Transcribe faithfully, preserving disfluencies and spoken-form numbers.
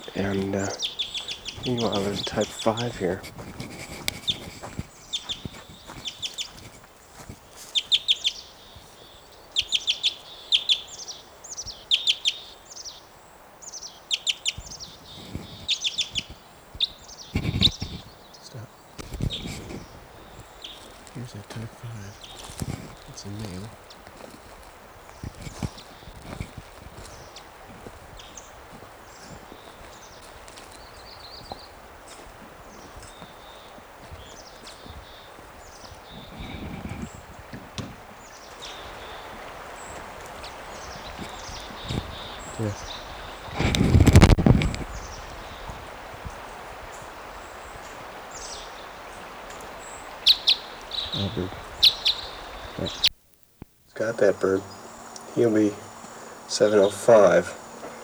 And uh, meanwhile, there's a type five here. Stop. Here's that type five. It's a male. Yes. Oh, bird. Right. Got that bird. He'll be seven oh five.